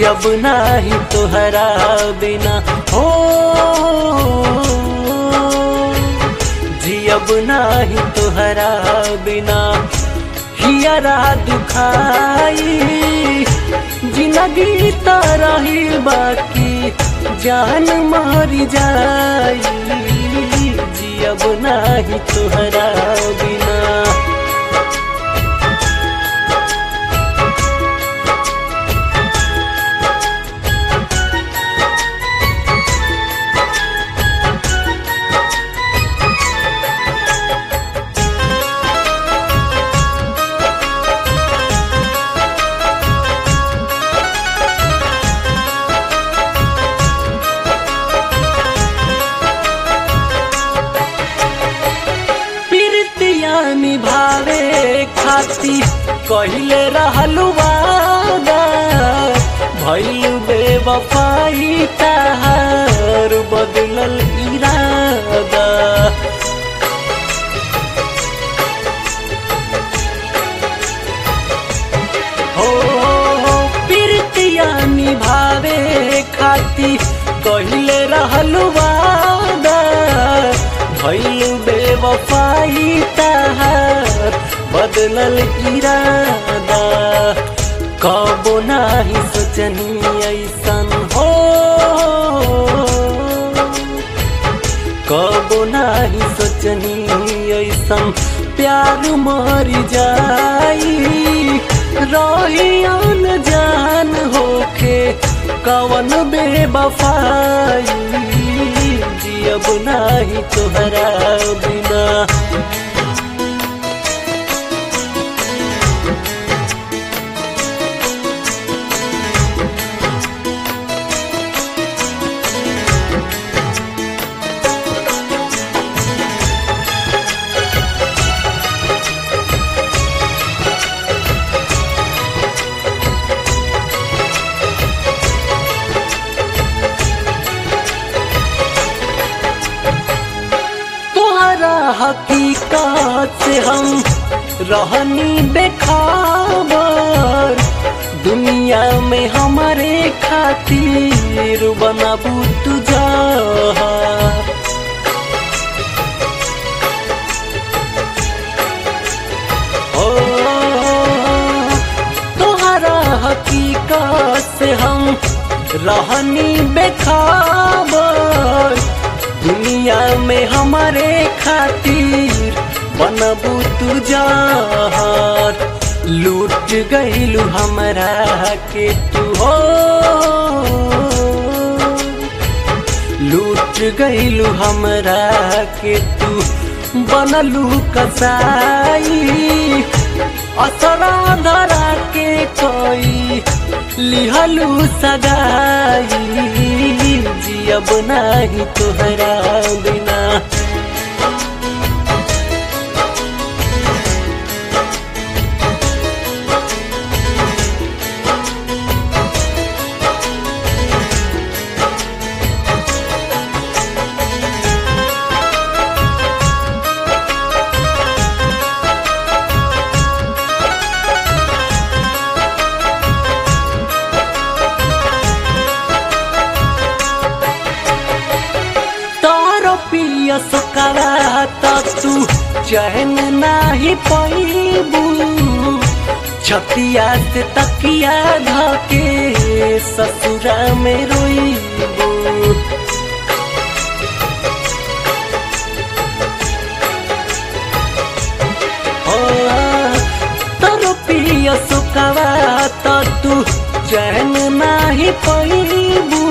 जियब नाही तोहरा बिना हो, जियब नाही तोहरा बिना हियरा दुखाई। जिंदगी त रही बाकी जान मर जाई, जियब नाही तोहरा बिना। निभावे खाती कहिले रहलू वादा, भइल बेवफाई तहार बदलल इरादा। हो प्रीतिया निभावे खाती कहिले रहलू वादा, भइल बेवफाई तहार बदलल इरादा। कबो नाही सोचनी ऐसन हो, कबो नाही सोचनी ऐसन प्यार मर जाई। रही अनजान होके कवन बेवफाई, जियब नाही तोहरा बिना। हकीकत से हम रहनी बेखबर, दुनिया में हमारे खातिर बनाबू तुझा। ओ तोहरा हकीकत से हम रहनी बेखबर, दुनिया में हमारे खातिर बनबू तू जहर। लूट गईलू हमरा के तू हो, लूट गईलू हमरा के तू बनलू कसाई। असरा धरा के कोई लिहलू सगाई, जियब नाही तोहरा बिना। सकारा तू चैन नाही पैबू, छतिया से तकिया धके ससुरा में रोईबू। तोर पिया सुकावा तू चैन नाही पैबू,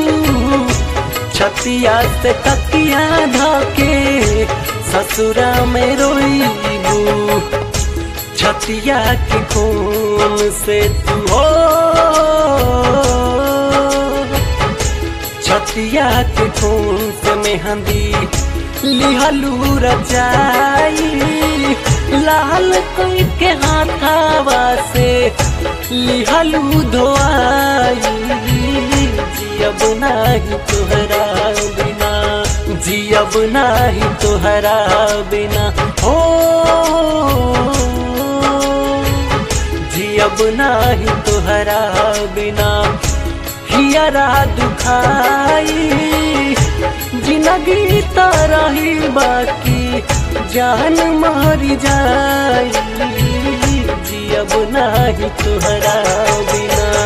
छतिया से तकिया धके ससुरा में रोईबू। छतिया के खून से तू हो, छतिया के खून से मेहंदी लिहलू रचाई। लाल कोई के हाथावा से लिहलू धोआई, जियब नाही तोहरा बिना, जियब नाही तोहरा बिना हो, जियब नाही तोहरा बिना। जियरा दुखाई जिंदगी त रही बाकी जान मारी जाई जियब नाही तुहरा बिना।